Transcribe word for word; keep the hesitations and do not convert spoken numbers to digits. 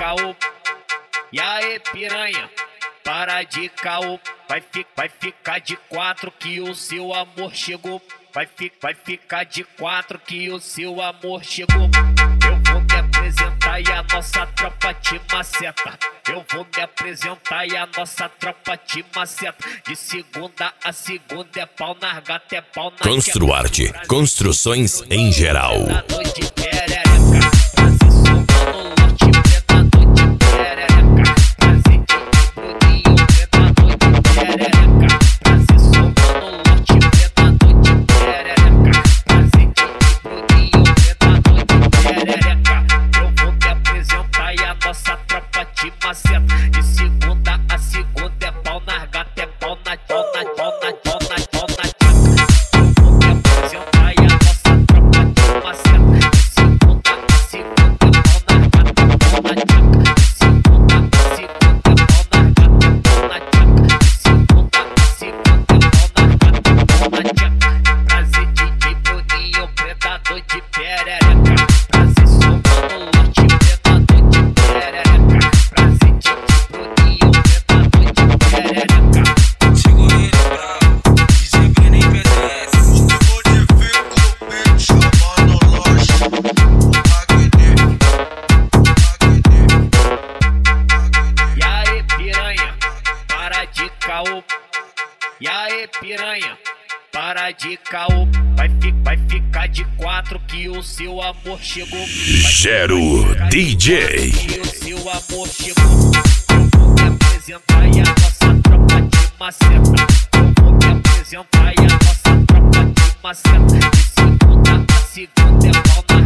caô. E aí, piranha, para de caô. Vai, fi, vai ficar de quatro que o seu amor chegou. Vai, fi, vai ficar de quatro que o seu amor chegou. Eu vou me apresentar e a nossa tropa te maceta. Eu vou me apresentar e a nossa tropa te maceta. De segunda a segunda é pau na gata, é pau na Construarte, construções em geral. De segunda a segunda é pau na gata, é pau na pau na pau na pau na pau na eu vou me apresentar e a nossa tropa te maceta. De segunda a segunda é pau na gata, pau na tchaca. De segunda a segunda é pau na gata, pau na tchaca. De segunda a segunda é pau na gata, pau na tchaca. Prazer D J Bruninho, predador de perereca. Prazer somando lote, predador de perereca. E aí, piranha, para de caô. Vai, fi, vai ficar de quatro que o seu amor chegou. Gero D J. Que o seu amor chegou. Eu vou me apresentar e a nossa tropa te maceta. Eu vou me apresentar e a nossa tropa te maceta. De segunda a segunda é pau na